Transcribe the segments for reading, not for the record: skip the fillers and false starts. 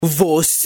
Você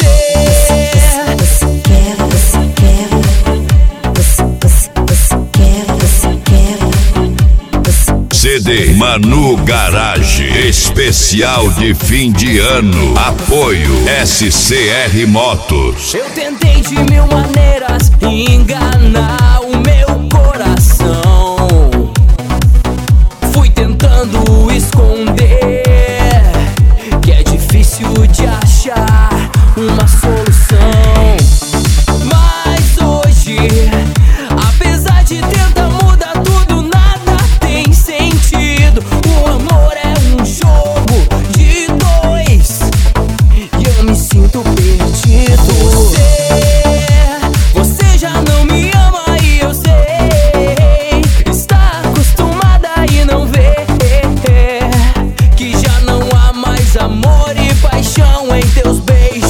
CD Manu Garage, especial de fim de ano. Apoio SCR Motos. eu tentei de mil maneiras enganar o meu coração. Fui tentando esconder que é difícil de achar uma solução. Mas hoje, apesar de tentar mudar tudo, nada tem sentido. O amor é um jogo de dois e eu me sinto perdido. Você já não me ama e eu sei. Está acostumada e não vê que já não há mais amor e paixão em teus beijos.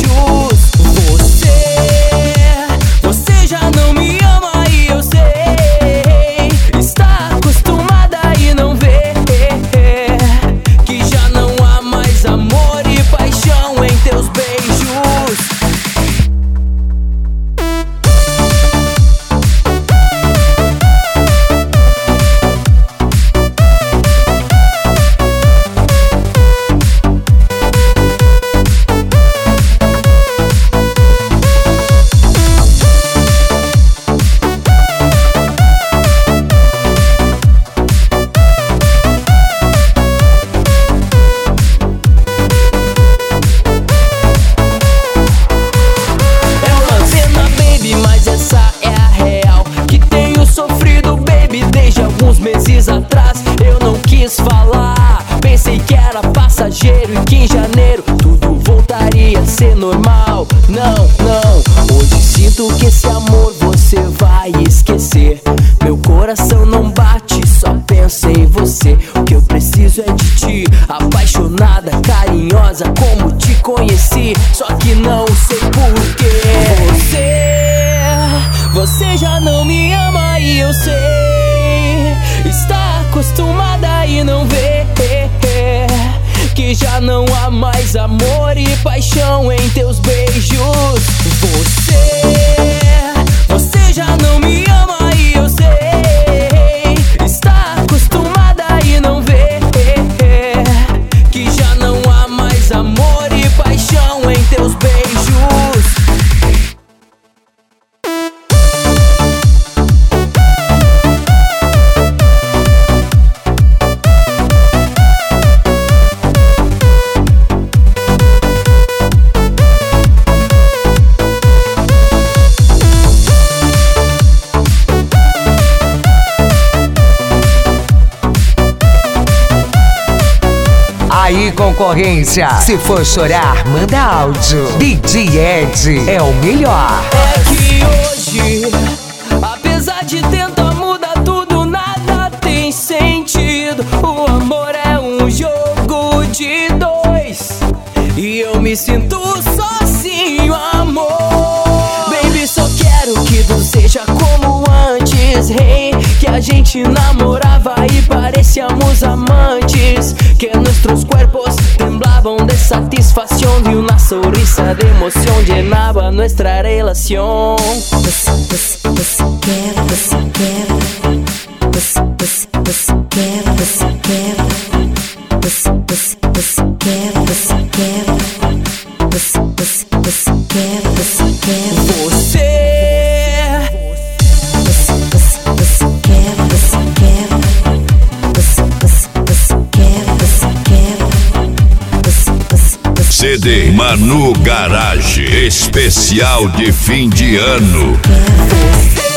Você já não me ama e eu sei. Está acostumada e não vê que já não há mais amor e paixão em teus beijos. Sofrido, baby, desde alguns meses atrás. Eu não quis falar, pensei que era passageiro e que em janeiro tudo voltaria a ser normal. Não, não, hoje sinto que esse amor você vai esquecer. Meu coração não bate, só pensa em você. O que eu preciso é de ti, apaixonada, carinhosa como te conheci. Só que não sei porquê. Você já não me ama e eu sei. Está acostumada e não vê que já não há mais amor e paixão em teus beijos. Você já não me ama e eu sei. Está acostumada e não vê que já não há mais amor e paixão em teus beijos. Aí, concorrência, se for chorar, manda áudio. DJ Ed é o melhor. É que hoje, apesar de tentar mudar tudo, nada tem sentido. O amor é um jogo de dois e eu me sinto sozinho, amor. Baby, só quero que tudo seja como antes, hey. Que a gente namorava e parecíamos amantes. Que nuestros cuerpos temblaban de satisfacción y una sonrisa de emoción llenaba nuestra relación. CD Manu Garage, especial de fim de ano. Você